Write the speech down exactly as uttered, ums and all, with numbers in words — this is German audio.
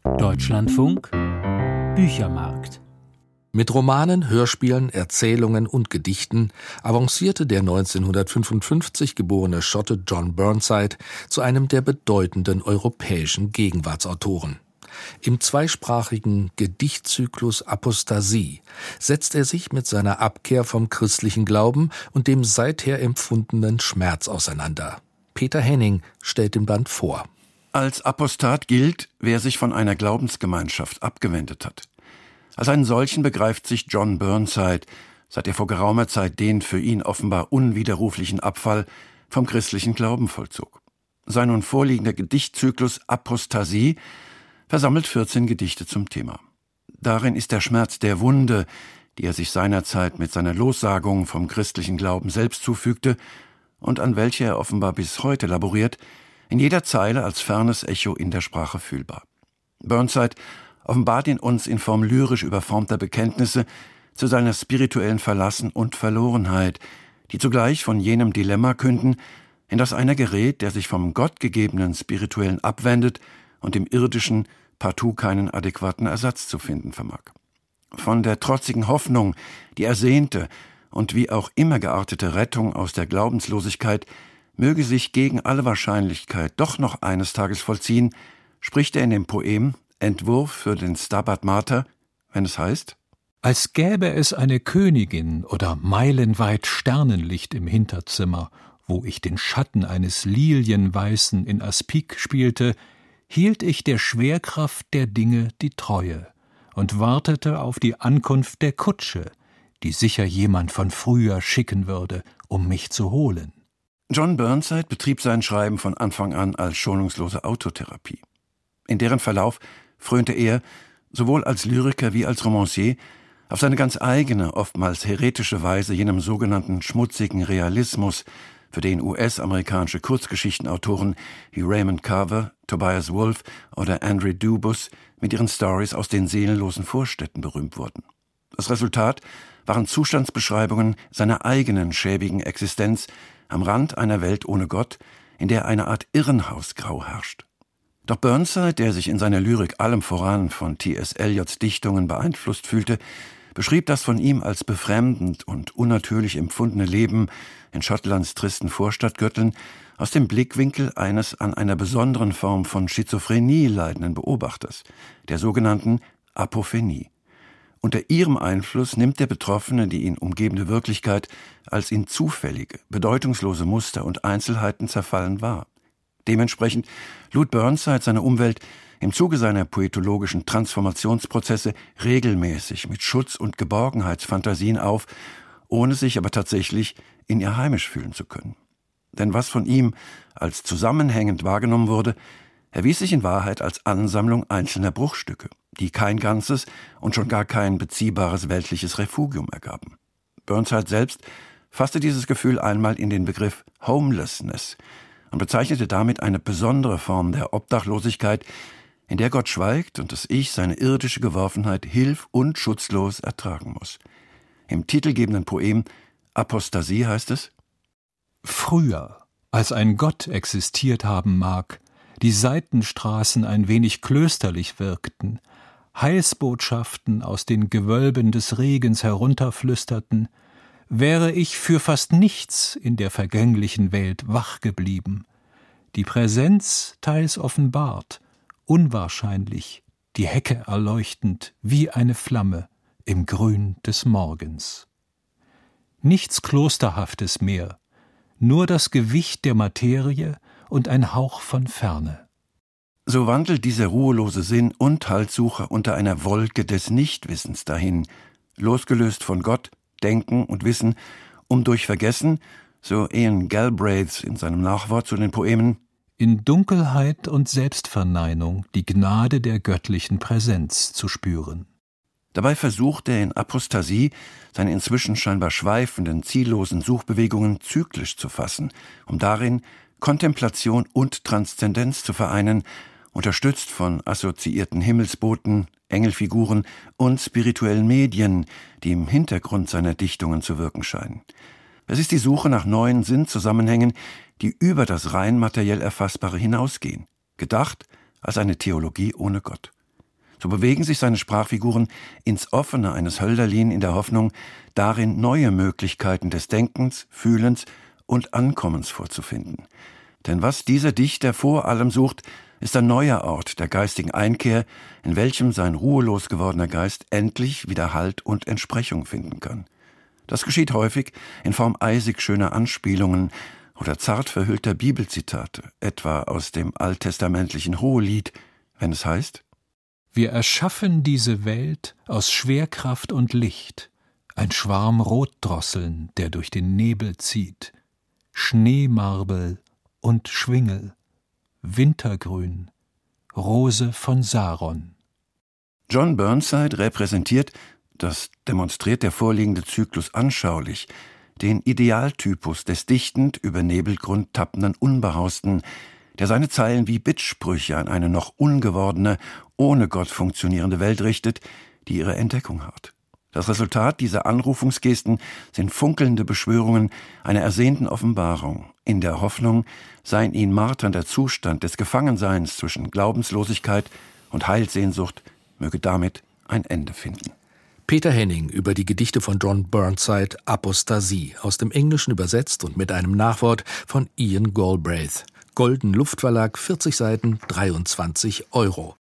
Deutschlandfunk Büchermarkt. Mit Romanen, Hörspielen, Erzählungen und Gedichten avancierte der neunzehnhundertfünfundfünfzig geborene Schotte John Burnside zu einem der bedeutenden europäischen Gegenwartsautoren. Im zweisprachigen Gedichtzyklus Apostasie setzt er sich mit seiner Abkehr vom christlichen Glauben und dem seither empfundenen Schmerz auseinander. Peter Henning stellt den Band vor. Als Apostat gilt, wer sich von einer Glaubensgemeinschaft abgewendet hat. Als einen solchen begreift sich John Burnside, seit er vor geraumer Zeit den für ihn offenbar unwiderruflichen Abfall vom christlichen Glauben vollzog. Sein nun vorliegender Gedichtzyklus Apostasie versammelt vierzehn Gedichte zum Thema. Darin ist der Schmerz der Wunde, die er sich seinerzeit mit seiner Lossagung vom christlichen Glauben selbst zufügte und an welche er offenbar bis heute laboriert, in jeder Zeile als fernes Echo in der Sprache fühlbar. Burnside offenbart ihn uns in Form lyrisch überformter Bekenntnisse zu seiner spirituellen Verlassen und Verlorenheit, die zugleich von jenem Dilemma künden, in das einer gerät, der sich vom gottgegebenen Spirituellen abwendet und im Irdischen partout keinen adäquaten Ersatz zu finden vermag. Von der trotzigen Hoffnung, die ersehnte und wie auch immer geartete Rettung aus der Glaubenslosigkeit möge sich gegen alle Wahrscheinlichkeit doch noch eines Tages vollziehen, spricht er in dem Poem Entwurf für den Stabat Mater, wenn es heißt: Als gäbe es eine Königin oder meilenweit Sternenlicht im Hinterzimmer, wo ich den Schatten eines Lilienweißen in Aspik spielte, hielt ich der Schwerkraft der Dinge die Treue und wartete auf die Ankunft der Kutsche, die sicher jemand von früher schicken würde, um mich zu holen. John Burnside betrieb sein Schreiben von Anfang an als schonungslose Autotherapie. In deren Verlauf frönte er, sowohl als Lyriker wie als Romancier, auf seine ganz eigene, oftmals heretische Weise jenem sogenannten schmutzigen Realismus, für den U S-amerikanische Kurzgeschichtenautoren wie Raymond Carver, Tobias Wolff oder Andrew Dubus mit ihren Stories aus den seelenlosen Vorstädten berühmt wurden. Das Resultat waren Zustandsbeschreibungen seiner eigenen schäbigen Existenz am Rand einer Welt ohne Gott, in der eine Art Irrenhausgrau herrscht. Doch Burnside, der sich in seiner Lyrik allem voran von T S Eliots Dichtungen beeinflusst fühlte, beschrieb das von ihm als befremdend und unnatürlich empfundene Leben in Schottlands tristen Vorstadtgötteln aus dem Blickwinkel eines an einer besonderen Form von Schizophrenie leidenden Beobachters, der sogenannten Apophenie. Unter ihrem Einfluss nimmt der Betroffene die ihn umgebende Wirklichkeit als in zufällige, bedeutungslose Muster und Einzelheiten zerfallen wahr. Dementsprechend lud Burnside seine Umwelt im Zuge seiner poetologischen Transformationsprozesse regelmäßig mit Schutz- und Geborgenheitsfantasien auf, ohne sich aber tatsächlich in ihr heimisch fühlen zu können. Denn was von ihm als zusammenhängend wahrgenommen wurde, erwies sich in Wahrheit als Ansammlung einzelner Bruchstücke, die kein ganzes und schon gar kein beziehbares weltliches Refugium ergaben. Burnside selbst fasste dieses Gefühl einmal in den Begriff Homelessness und bezeichnete damit eine besondere Form der Obdachlosigkeit, in der Gott schweigt und das Ich seine irdische Geworfenheit hilf- und schutzlos ertragen muss. Im titelgebenden Poem Apostasie heißt es: Früher, als ein Gott existiert haben mag, die Seitenstraßen ein wenig klösterlich wirkten, Heilsbotschaften aus den Gewölben des Regens herunterflüsterten, wäre ich für fast nichts in der vergänglichen Welt wach geblieben. Die Präsenz teils offenbart, unwahrscheinlich, die Hecke erleuchtend wie eine Flamme im Grün des Morgens. Nichts Klosterhaftes mehr, nur das Gewicht der Materie und ein Hauch von Ferne. So wandelt dieser ruhelose Sinn und Haltsucher unter einer Wolke des Nichtwissens dahin, losgelöst von Gott, Denken und Wissen, um durch Vergessen, so Ian Galbraith in seinem Nachwort zu den Poemen, in Dunkelheit und Selbstverneinung die Gnade der göttlichen Präsenz zu spüren. Dabei versucht er in Apostasie, seine inzwischen scheinbar schweifenden, ziellosen Suchbewegungen zyklisch zu fassen, um darin Kontemplation und Transzendenz zu vereinen, unterstützt von assoziierten Himmelsboten, Engelfiguren und spirituellen Medien, die im Hintergrund seiner Dichtungen zu wirken scheinen. Es ist die Suche nach neuen Sinnzusammenhängen, die über das rein materiell Erfassbare hinausgehen, gedacht als eine Theologie ohne Gott. So bewegen sich seine Sprachfiguren ins Offene eines Hölderlin in der Hoffnung, darin neue Möglichkeiten des Denkens, Fühlens und Ankommens vorzufinden. Denn was dieser Dichter vor allem sucht, ist ein neuer Ort der geistigen Einkehr, in welchem sein ruhelos gewordener Geist endlich wieder Halt und Entsprechung finden kann. Das geschieht häufig in Form eisig schöner Anspielungen oder zart verhüllter Bibelzitate, etwa aus dem alttestamentlichen Hohelied, wenn es heißt: Wir erschaffen diese Welt aus Schwerkraft und Licht, ein Schwarm Rotdrosseln, der durch den Nebel zieht, Schneemarbel und Schwingel, Wintergrün, Rose von Saron. John Burnside repräsentiert, das demonstriert der vorliegende Zyklus anschaulich, den Idealtypus des dichtend über Nebelgrund tappenden Unbehausten, der seine Zeilen wie Bittsprüche an eine noch ungewordene, ohne Gott funktionierende Welt richtet, die ihre Entdeckung harrt. Das Resultat dieser Anrufungsgesten sind funkelnde Beschwörungen einer ersehnten Offenbarung, in der Hoffnung, sein ihn marternder Zustand des Gefangenseins zwischen Glaubenslosigkeit und Heilsehnsucht möge damit ein Ende finden. Peter Henning über die Gedichte von John Burnside, Apostasie, aus dem Englischen übersetzt und mit einem Nachwort von Ian Galbraith. Golden Luft Verlag, vierzig Seiten, dreiundzwanzig Euro.